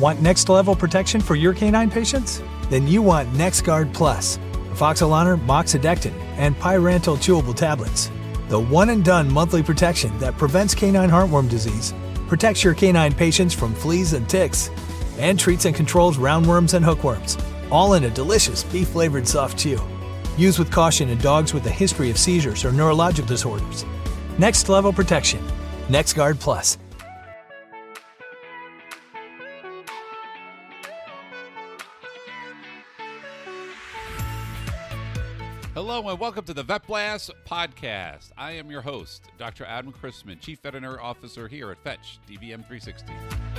Want next level protection for your canine patients? Then you want NexGard Plus, Afoxolaner, Moxidectin, and Pyrantel chewable tablets. The one and done monthly protection that prevents canine heartworm disease, protects your canine patients from fleas and ticks, and treats and controls roundworms and hookworms, all in a delicious beef-flavored soft chew. Use with caution in dogs with a history of seizures or neurological disorders. Next level protection. NexGard Plus. Hello and welcome to the Vet Blast podcast. I am your host, Dr. Adam Chrisman, Chief Veterinary Officer here at Fetch DVM 360.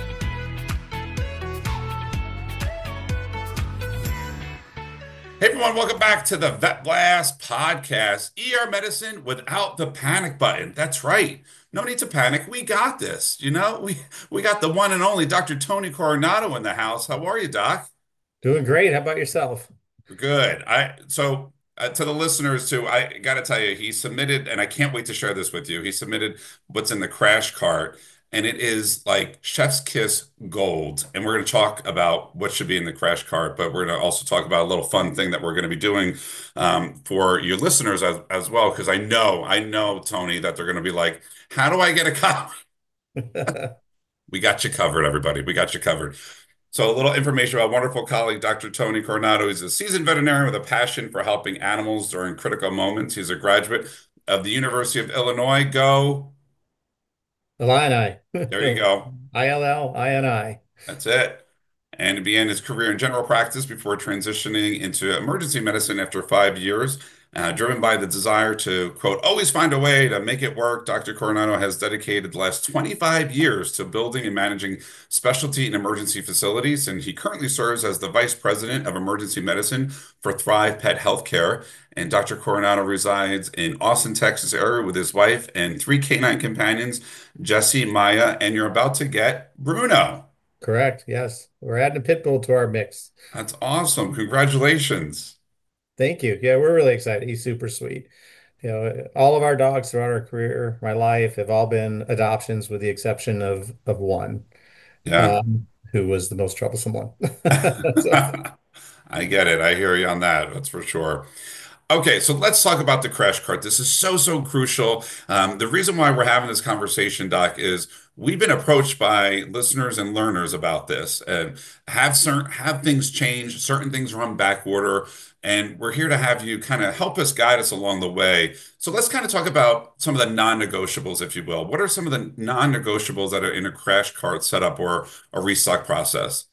Hey everyone, welcome back to the Vet Blast podcast. ER medicine without the panic button. That's right. No need to panic. We got this. You know, we got the one and only Dr. Tony Coronado in the house. How are you, Doc? Doing great. How about yourself? Good. To the listeners too, I got to tell you, he submitted, and I can't wait to share this with you. He submitted what's in the crash cart, and it is like chef's kiss gold. And we're going to talk about what should be in the crash cart, but we're going to also talk about a little fun thing that we're going to be doing for your listeners as well, because I know, Tony, that they're going to be like, how do I get a copy? We got you covered, everybody. We got you covered. So a little information about wonderful colleague, Dr. Tony Coronado. He's a seasoned veterinarian with a passion for helping animals during critical moments. He's a graduate of the University of Illinois. Go. Illini. There you go. ILLINI. That's it. And he began his career in general practice before transitioning into emergency medicine after 5 years. Driven by the desire to, quote, always find a way to make it work, Dr. Coronado has dedicated the last 25 years to building and managing specialty and emergency facilities, and he currently serves as the Vice President of Emergency Medicine for Thrive Pet Healthcare. And Dr. Coronado resides in Austin, Texas area with his wife and 3 canine companions, Jesse, Maya, and you're about to get Bruno. Correct. Yes. We're adding a pit bull to our mix. That's awesome. Congratulations. Thank you. Yeah, we're really excited. He's super sweet. All of our dogs throughout our career, my life, have all been adoptions with the exception of one, Yeah. who was the most troublesome one. I get it. I hear you on that. That's for sure. Okay, so let's talk about the crash cart. This is so crucial. The reason why we're having this conversation, Doc, is we've been approached by listeners and learners about this, and have things change, certain things run back order, and we're here to have you kind of help us guide us along the way. So let's kind of talk about some of the non-negotiables, if you will. What are some of the non-negotiables that are in a crash cart setup or a restock process?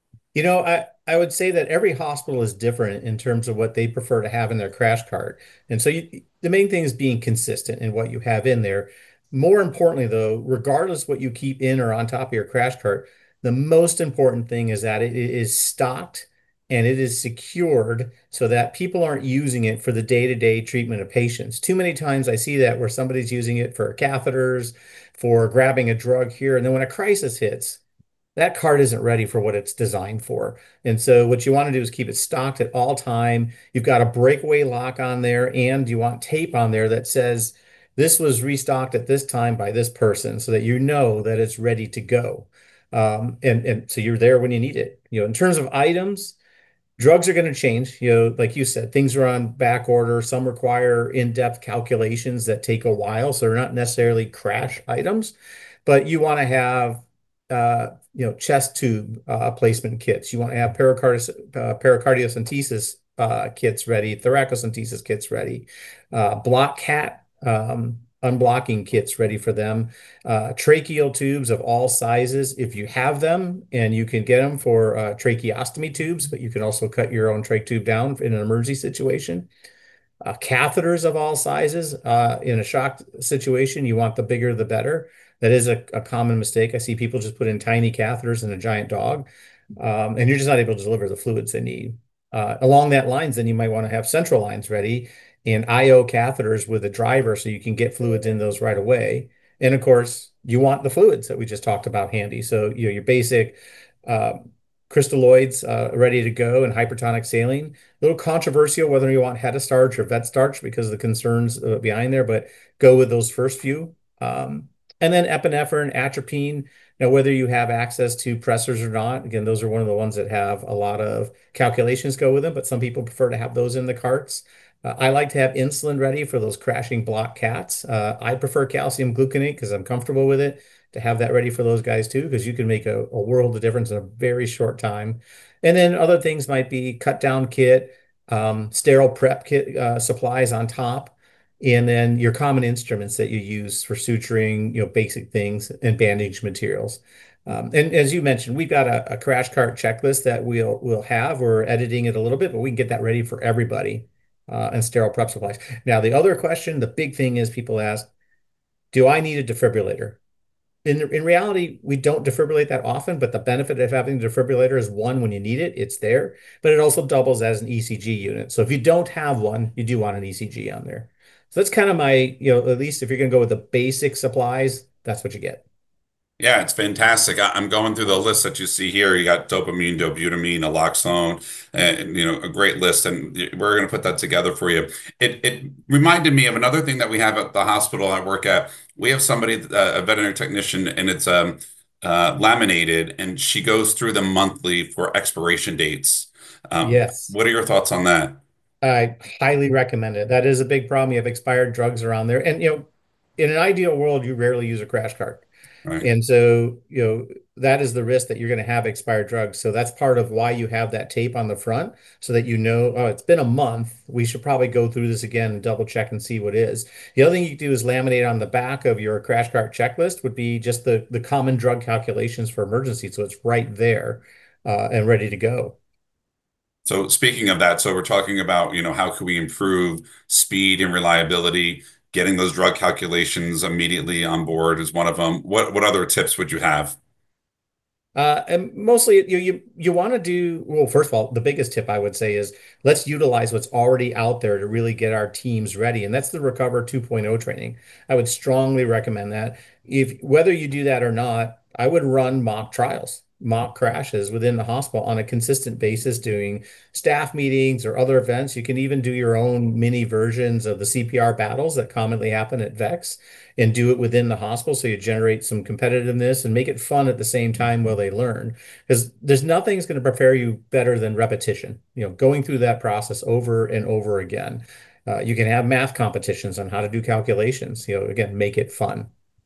I would say that every hospital is different in terms of what they prefer to have in their crash cart. And so the main thing is being consistent in what you have in there. More importantly, though, regardless what you keep in or on top of your crash cart, the most important thing is that it is stocked and it is secured so that people aren't using it for the day-to-day treatment of patients. Too many times I see that where somebody's using it for catheters, for grabbing a drug here, and then when a crisis hits, that cart isn't ready for what it's designed for. And so what you want to do is keep it stocked at all time. You've got a breakaway lock on there, and you want tape on there that says this was restocked at this time by this person so that you know that it's ready to go. And so you're there when you need it. In terms of items, drugs are going to change. Like you said, things are on back order. Some require in-depth calculations that take a while, so they're not necessarily crash items, but you want to have chest tube placement kits. You want to have pericardiocentesis kits ready, thoracocentesis kits ready, block cat unblocking kits ready for them, tracheal tubes of all sizes if you have them, and you can get them for tracheostomy tubes, but you can also cut your own trach tube down in an emergency situation. Catheters of all sizes. In a shock situation, you want the bigger the better. That is a common mistake. I see people just put in tiny catheters in a giant dog, and you're just not able to deliver the fluids they need. Along that lines, then you might want to have central lines ready and IO catheters with a driver so you can get fluids in those right away. And of course, you want the fluids that we just talked about handy. So your basic crystalloids ready to go and hypertonic saline. A little controversial whether you want head starch or vet starch because of the concerns behind there, but go with those first few. And then epinephrine, atropine, Now, whether you have access to pressors or not, again, those are one of the ones that have a lot of calculations go with them, but some people prefer to have those in the carts. I like to have insulin ready for those crashing block cats. I prefer calcium gluconate because I'm comfortable with it, to have that ready for those guys too, because you can make a world of difference in a very short time. And then other things might be cut down kit, sterile prep kit, supplies on top, and then your common instruments that you use for suturing, basic things, and bandage materials. And as you mentioned, we've got a crash cart checklist that we'll have. We're editing it a little bit, but we can get that ready for everybody, and sterile prep supplies. Now, the other question, the big thing is people ask, do I need a defibrillator? In reality, we don't defibrillate that often, but the benefit of having a defibrillator is, one, when you need it, it's there, but it also doubles as an ECG unit. So if you don't have one, you do want an ECG on there. So that's kind of my, at least if you're going to go with the basic supplies, that's what you get. Yeah, it's fantastic. I'm going through the list that you see here. You got dopamine, dobutamine, naloxone, and a great list. And we're going to put that together for you. It reminded me of another thing that we have at the hospital I work at. We have somebody, a veterinary technician, and it's laminated, and she goes through them monthly for expiration dates. Yes. What are your thoughts on that? I highly recommend it. That is a big problem. You have expired drugs around there. And, in an ideal world, you rarely use a crash cart. Right. And so, that is the risk that you're going to have expired drugs. So that's part of why you have that tape on the front, so that oh, it's been a month. We should probably go through this again and double check and see what is. The other thing you can do is laminate on the back of your crash cart checklist, would be just the common drug calculations for emergency. So it's right there, and ready to go. So speaking of that, so we're talking about, how can we improve speed and reliability? Getting those drug calculations immediately on board is one of them. What other tips would you have? And mostly you want to do well. First of all, the biggest tip I would say is, let's utilize what's already out there to really get our teams ready, and that's the Recover 2.0 training. I would strongly recommend that. If whether you do that or not, I would run mock trials, mock crashes within the hospital on a consistent basis, doing staff meetings or other events. You can even do your own mini versions of the CPR battles that commonly happen at VEX, and do it within the hospital, so you generate some competitiveness and make it fun at the same time while they learn. Because there's nothing that's going to prepare you better than repetition, going through that process over and over again. You can have math competitions on how to do calculations, again, make it fun.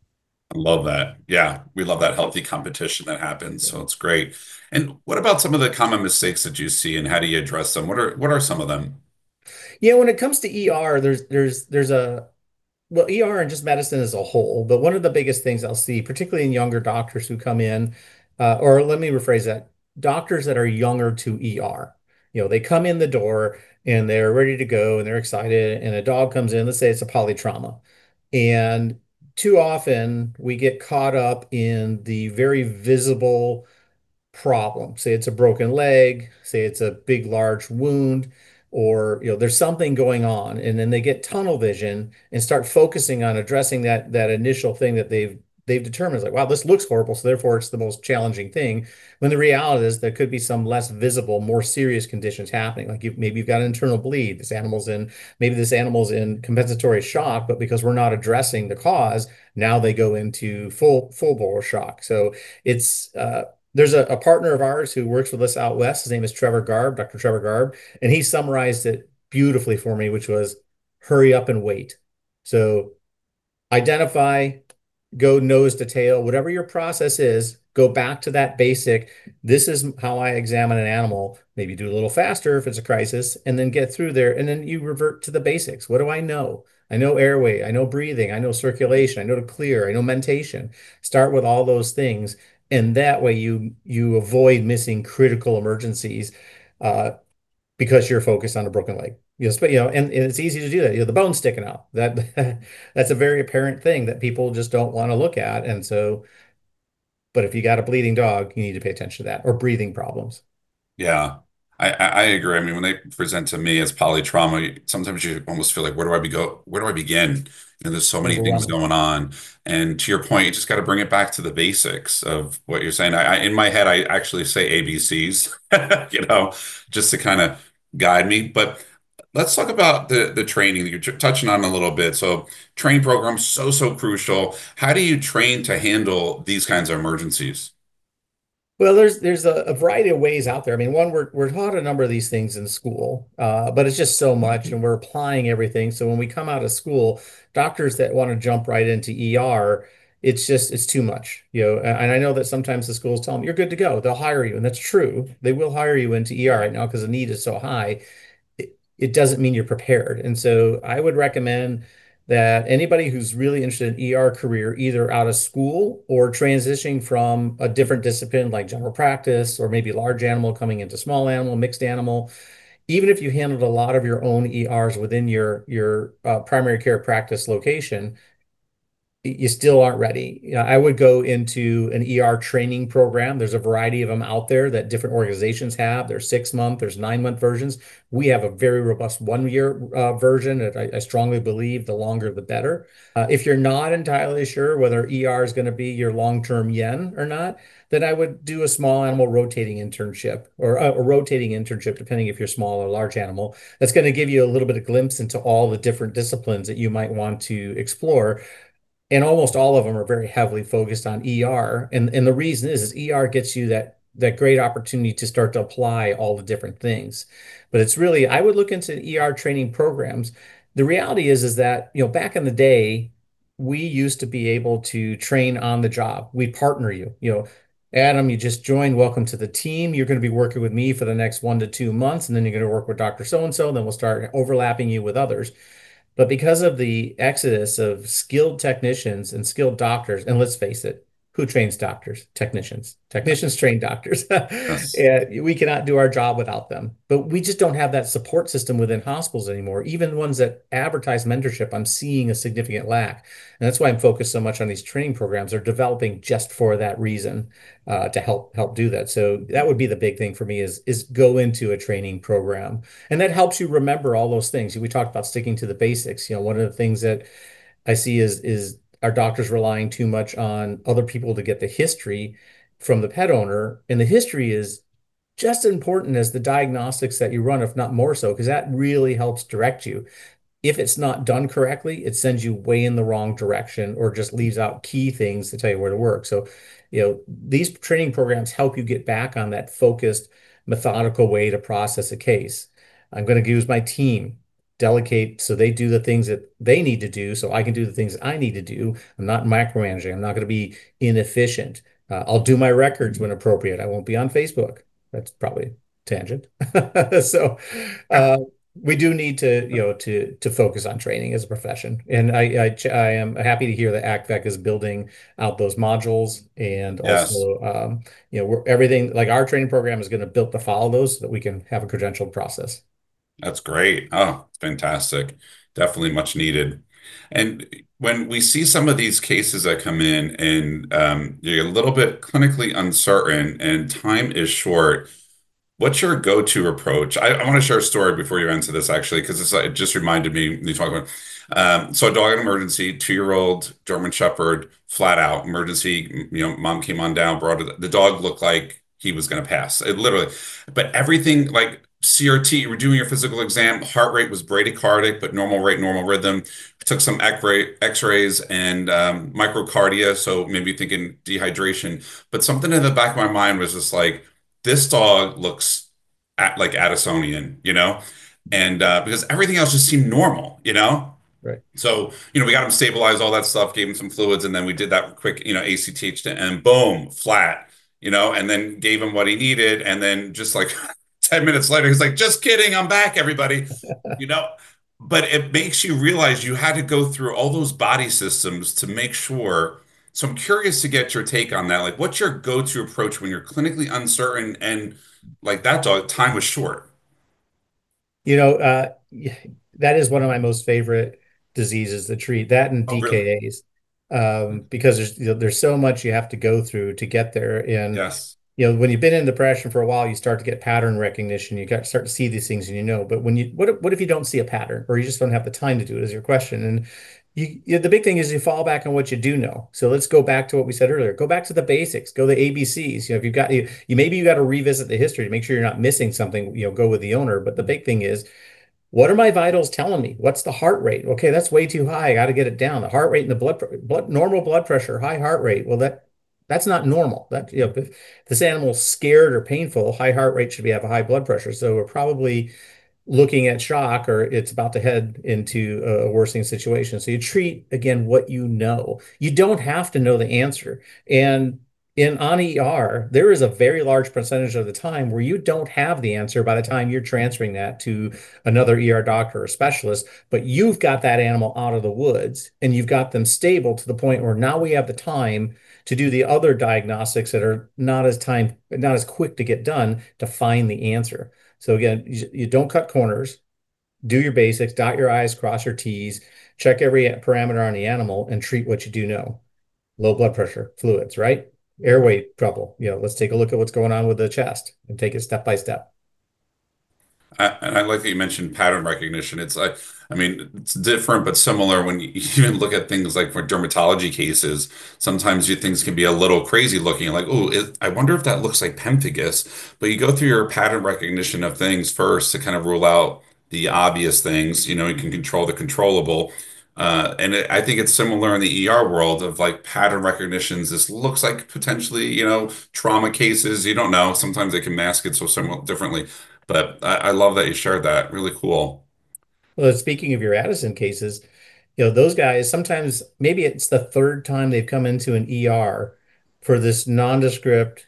I love that. Yeah, we love that healthy competition that happens. So it's great. And what about some of the common mistakes that you see, and how do you address them? What are some of them? When it comes to ER, there's a well, ER and just medicine as a whole, but one of the biggest things I'll see, particularly in younger doctors who come in, or let me rephrase that, doctors that are younger to ER. They come in the door and they're ready to go and they're excited, and a dog comes in, let's say it's a polytrauma. And too often we get caught up in the very visible problem. Say it's a broken leg, say it's a big, large wound, or there's something going on, and then they get tunnel vision and start focusing on addressing that initial thing that they've determined is like, wow, this looks horrible, so therefore it's the most challenging thing. When the reality is there could be some less visible, more serious conditions happening. Like maybe you've got an internal bleed. Maybe this animal's in compensatory shock, but because we're not addressing the cause, now they go into full bore shock. So it's there's a partner of ours who works with us out west. His name is Trevor Garb, Dr. Trevor Garb, and he summarized it beautifully for me, which was, hurry up and wait. So identify, go nose to tail, whatever your process is, go back to that basic. This is how I examine an animal. Maybe do a little faster if it's a crisis, and then get through there. And then you revert to the basics. What do I know? I know airway, I know breathing, I know circulation, I know to clear, I know mentation. Start with all those things. And that way you avoid missing critical emergencies, uh, because you're focused on a broken leg. And it's easy to do that. The bone's sticking out. That's a very apparent thing that people just don't want to look at. And so, but if you got a bleeding dog, you need to pay attention to that, or breathing problems. Yeah, I agree. I mean, when they present to me as polytrauma, sometimes you almost feel like, where do I begin? There's so many things Overwhelming. going on. And to your point, you just got to bring it back to the basics of what you're saying. In my head, I actually say ABCs, just to kind of guide me. But let's talk about the training that you're touching on a little bit. So training programs so crucial. How do you train to handle these kinds of emergencies? Well, there's a variety of ways out there. I mean, one, we're taught a number of these things in school, but it's just so much, and we're applying everything. So when we come out of school, doctors that want to jump right into ER, it's too much, And I know that sometimes the schools tell them you're good to go. They'll hire you, and that's true. They will hire you into ER right now because the need is so high. It doesn't mean you're prepared. And so I would recommend that anybody who's really interested in ER career, either out of school or transitioning from a different discipline like general practice or maybe large animal coming into small animal, mixed animal, even if you handled a lot of your own ERs within your primary care practice location, you still aren't ready. I would go into an ER training program. There's a variety of them out there that different organizations have. There's 6 month, there's 9 month versions. We have a very robust 1 year version that I strongly believe the longer the better. If you're not entirely sure whether ER is going to be your long-term yen or not, then I would do a small animal rotating internship or a rotating internship, depending if you're small or large animal. That's going to give you a little bit of glimpse into all the different disciplines that you might want to explore, and almost all of them are very heavily focused on ER. And the reason is ER gets you that great opportunity to start to apply all the different things. But it's really, I would look into ER training programs. The reality is that, back in the day, we used to be able to train on the job. We'd partner you, Adam, you just joined. Welcome to the team. You're going to be working with me for the next 1 to 2 months, and then you're going to work with Dr. So and so. Then we'll start overlapping you with others. But because of the exodus of skilled technicians and skilled doctors, and let's face it, who trains doctors? Technicians. Technicians train doctors. Yes. And we cannot do our job without them. But we just don't have that support system within hospitals anymore. Even the ones that advertise mentorship, I'm seeing a significant lack. And that's why I'm focused so much on these training programs. They're developing just for that reason, to help do that. So that would be the big thing for me is go into a training program. And that helps you remember all those things. We talked about sticking to the basics. One of the things that I see is our doctors relying too much on other people to get the history from the pet owner. And the history is just as important as the diagnostics that you run, if not more so, because that really helps direct you. If it's not done correctly, it sends you way in the wrong direction or just leaves out key things to tell you where to work. So, these training programs help you get back on that focused, methodical way to process a case. I'm going to use my team, delegate so they do the things that they need to do so I can do the things I need to do. I'm not micromanaging. I'm not going to be inefficient. I'll do my records when appropriate. I won't be on Facebook. That's probably tangent. So, we do need to, to focus on training as a profession. And I am happy to hear that ACVEC is building out those modules, and Yes. also, everything like our training program is going to build to follow those so that we can have a credentialed process. That's great. Oh, fantastic. Definitely much needed. And when we see some of these cases that come in and you're a little bit clinically uncertain and time is short, what's your go-to approach? I want to share a story before you answer this, actually, because it just reminded me when you talk about. So a dog in emergency, 2-year-old German Shepherd, flat out emergency. Mom came on down, brought it. The dog looked like he was going to pass. It literally, but everything like CRT, we're doing your physical exam. Heart rate was bradycardic, but normal rate, normal rhythm. Took some X-rays and microcardia, so maybe thinking dehydration. But something in the back of my mind was just like, this dog looks like Addisonian. And because everything else just seemed normal. Right. So, we got him stabilized, all that stuff, gave him some fluids, and then we did that quick, ACTH, and boom, flat, and then gave him what he needed. And then just like 10 minutes later, he's like, just kidding, I'm back, everybody, you know. But it makes you realize you had to go through all those body systems to make sure. So I'm curious to get your take on that. Like, what's your go-to approach when you're clinically uncertain and like that dog, time was short? That is one of my most favorite diseases to treat, that and Oh, really? DKAs, because there's so much you have to go through to get there. And Yes. when you've been in depression for a while, you start to get pattern recognition. You got to start to see these things, and But what if you don't see a pattern, or you just don't have the time to do it? Is your question. And the big thing is you fall back on what you do know. So let's go back to what we said earlier. Go back to the basics. Go the ABCs. If you've got maybe you got to revisit the history to make sure you're not missing something. Go with the owner. But the big thing is What are my vitals telling me? What's the heart rate? Okay, that's way too high. I got to get it down. The heart rate and the normal blood pressure, high heart rate. Well, that's not normal. That, if this animal's scared or painful, high heart rate should be have a high blood pressure. So we're probably looking at shock, or it's about to head into a worsening situation. So you treat again what you know. You don't have to know the answer. And in on ER, there is a very large percentage of the time where you don't have the answer by the time you're transferring that to another ER doctor or specialist, but you've got that animal out of the woods and you've got them stable to the point where now we have the time to do the other diagnostics that are not as quick to get done to find the answer. So again, you don't cut corners, do your basics, dot your I's, cross your T's, check every parameter on the animal, and treat what you do know. Low blood pressure, fluids, right? Airway trouble. Let's take a look at what's going on with the chest and take it step by step. And I like that you mentioned pattern recognition. It's like, I mean, it's different but similar when you even look at things like for dermatology cases. Sometimes you things can be a little crazy looking, like, oh, I wonder if that looks like pemphigus. But you go through your pattern recognition of things first to kind of rule out the obvious things. You can control the controllable. I think it's similar in the ER world of like pattern recognitions. This looks like potentially, trauma cases. You don't know. Sometimes they can mask it so somewhat differently. But I love that you shared that. Really cool. Well, speaking of your Addison cases, those guys, sometimes maybe it's the third time they've come into an ER for this nondescript,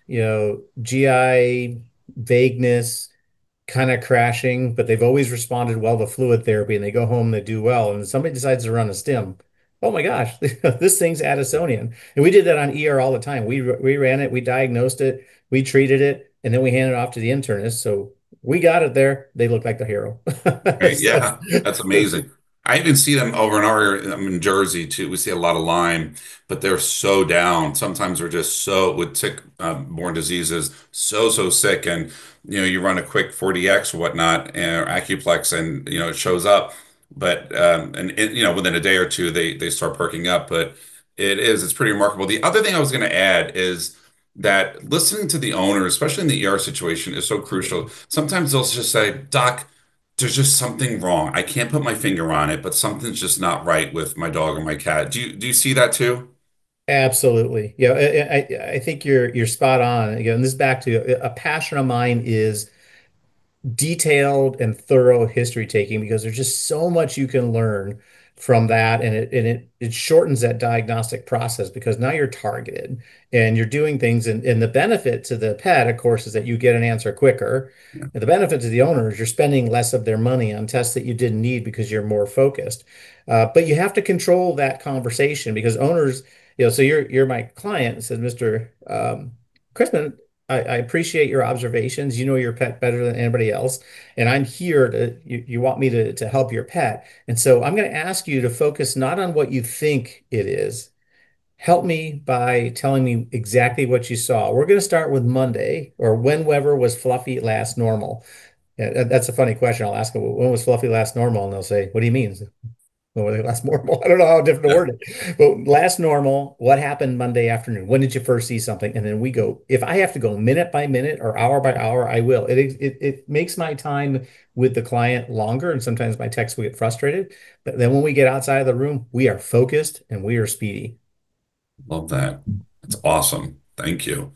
GI vagueness, kind of crashing, but they've always responded well to fluid therapy and they go home and they do well. And somebody decides to run a stim. Oh my gosh, this thing's Addisonian. And we did that on ER all the time. We ran it, we diagnosed it, we treated it, and then we handed it off to the internist. So we got it there. They look like the hero. Right? So, Yeah, that's amazing. I even see them over and over. I'm in Jersey too. We see a lot of Lyme, but they're so down. Sometimes they're just so with tick-borne diseases, so sick. And you run a quick 4DX or whatnot, or Acuplex, and it shows up. But within a day or two, they start perking up. But it's pretty remarkable. The other thing I was going to add is that listening to the owner, especially in the ER situation, is so crucial. Sometimes they'll just say, Doc, there's just something wrong. I can't put my finger on it, but something's just not right with my dog or my cat. Do you see that too? absolutely. Yeah, I think you're spot on. Again, this is back to a passion of mine is detailed and thorough history taking because there's just so much you can learn from that, and it shortens that diagnostic process because now you're targeted and you're doing things, and the benefit to the pet, of course, is that you get an answer quicker. Yeah. And the benefit to the owner is you're spending less of their money on tests that you didn't need because you're more focused. But you have to control that conversation because owners, so you're my client, said Mr. Chrisman, I appreciate your observations. You know your pet better than anybody else. And I'm here you want me to help your pet. And so I'm going to ask you to focus not on what you think it is. Help me by telling me exactly what you saw. We're going to start with Monday or whenever was Fluffy last normal. Yeah, that's a funny question. I'll ask them, when was Fluffy last normal? And they'll say, what do you mean? When was it last normal? I don't know how different to word it. But last normal, what happened Monday afternoon? When did you first see something? And then we go, if I have to go minute by minute or hour by hour, I will. It makes my time with the client longer. And sometimes my techs will get frustrated. But then when we get outside of the room, we are focused and we are speedy. Love that. That's awesome. Thank you.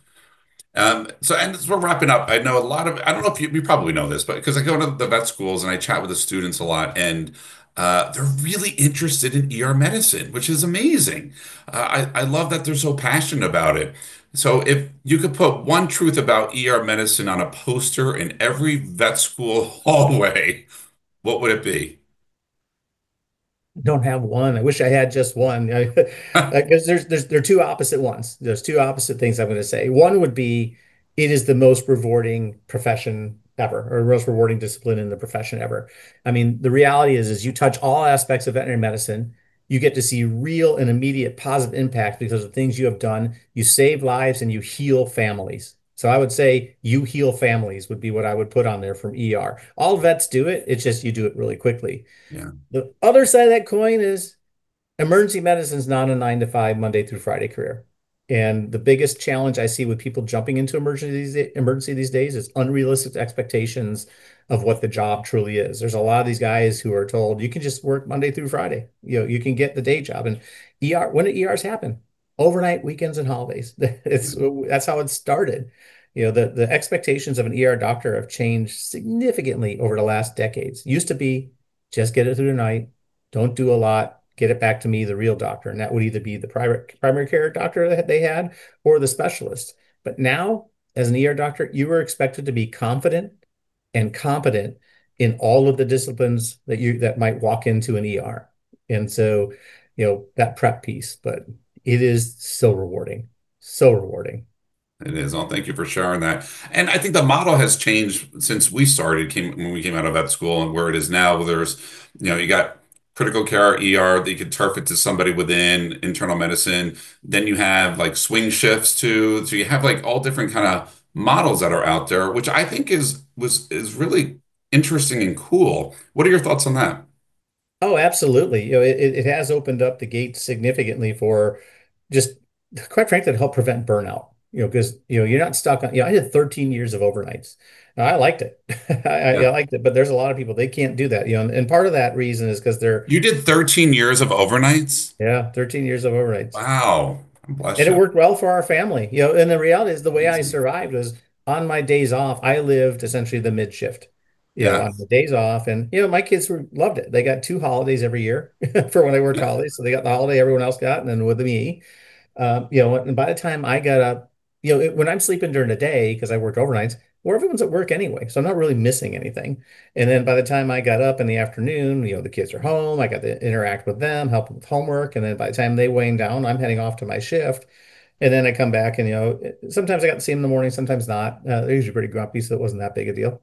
And as we're wrapping up, I know I don't know if you probably know this, but because I go to the vet schools and I chat with the students a lot, and they're really interested in ER medicine, which is amazing. I love that they're so passionate about it. So if you could put one truth about ER medicine on a poster in every vet school hallway, what would it be? Don't have one. I wish I had just one. Because there are two opposite ones. There's two opposite things I'm going to say. One would be it is the most rewarding profession ever, or most rewarding discipline in the profession ever. I mean, the reality is you touch all aspects of veterinary medicine. You get to see real and immediate positive impact because of things you have done. You save lives and you heal families. So I would say you heal families would be what I would put on there from ER. All vets do it. It's just you do it really quickly. Yeah. The other side of that coin is emergency medicine is not a 9 to 5 Monday through Friday career. And the biggest challenge I see with people jumping into emergency these days is unrealistic expectations of what the job truly is. There's a lot of these guys who are told you can just work Monday through Friday. You can get the day job. And when did ERs happen? Overnight, weekends, and holidays. That's how it started. The expectations of an ER doctor have changed significantly over the last decades. Used to be just get it through the night, don't do a lot, get it back to me, the real doctor. And that would either be the primary care doctor that they had or the specialist. But now, as an ER doctor, you are expected to be confident and competent in all of the disciplines that might walk into an ER. And so, that prep piece, but it is so rewarding, so rewarding. It is. Oh, thank you for sharing that. And I think the model has changed since we started, when we came out of vet school, and where it is now, where there's, you got critical care, ER, that you could turf it to somebody within internal medicine. Then you have like swing shifts too. So you have like all different kind of models that are out there, which I think is really interesting and cool. What are your thoughts on that? Oh, absolutely. It has opened up the gates significantly for just, quite frankly, to help prevent burnout. Because you're not stuck on. I did 13 years of overnights. Now, I liked it. I Yeah. liked it, but there's a lot of people they can't do that. And part of that reason is because they're You did 13 years of overnights? yeah, 13 years of overnights. Wow. Bless And it you. worked well for our family. And the reality is the way I Amazing. survived was on my days off, I lived essentially the mid shift, Yeah. on the days off. And, my kids loved it. They got two holidays every year for when I worked holidays. So they got the holiday everyone else got, and then with me. And by the time I got up, when I'm sleeping during the day, because I worked overnights, well, everyone's at work anyway. So I'm not really missing anything. And then by the time I got up in the afternoon, the kids are home. I got to interact with them, help them with homework. And then by the time they wind down, I'm heading off to my shift. And then I come back and, sometimes I got to see them in the morning, sometimes not. They're usually pretty grumpy, so it wasn't that big a deal.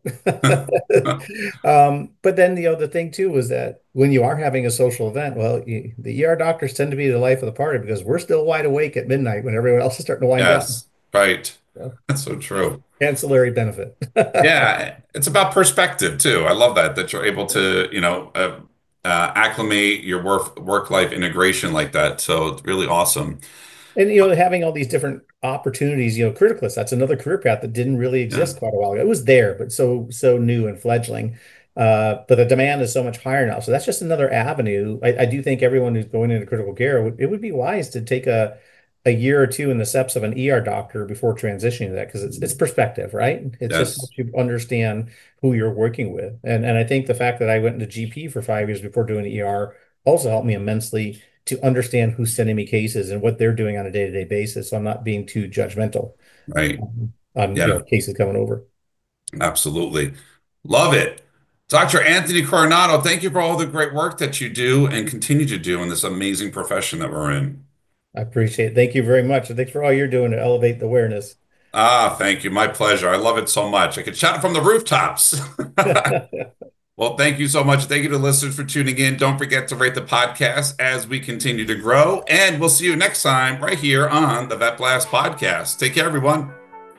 But then, the thing too was that when you are having a social event, well, the ER doctors tend to be the life of the party because we're still wide awake at midnight when everyone else is starting to wind down. Yes. Right. So, That's so true. ancillary benefit. Yeah, it's about perspective too. I love that you're able to, acclimate your work life integration like that. So it's really awesome. And having all these different opportunities, Criticalist, that's another career path that didn't really Yeah. exist quite a while ago. It was there, but so new and fledgling. But the demand is so much higher now. So that's just another avenue. I do think everyone who's going into critical care, it would be wise to take a year or two in the steps of an ER doctor before transitioning to that because it's perspective, right? It just Yes. helps you understand who you're working with. And I think the fact that I went into GP for 5 years before doing ER also helped me immensely to understand who's sending me cases and what they're doing on a day-to-day basis. So I'm not being too judgmental Right. on Yeah, cases coming over. absolutely. Love it. Dr. Anthony Coronado, thank you for all the great work that you do and continue to do in this amazing profession that we're in. I appreciate it. Thank you very much. And thanks for all you're doing to elevate the awareness. Ah, thank you. My pleasure. I love it so much. I could shout it from the rooftops. Well, thank you so much. Thank you to listeners for tuning in. Don't forget to rate the podcast as we continue to grow. And we'll see you next time right here on the Vet Blast podcast. Take care, everyone.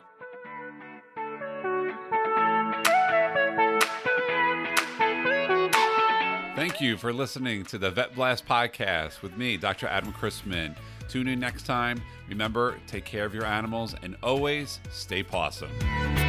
Thank you for listening to the Vet Blast podcast with me, Dr. Adam Chrisman. Tune in next time. Remember, take care of your animals and always stay pawsome.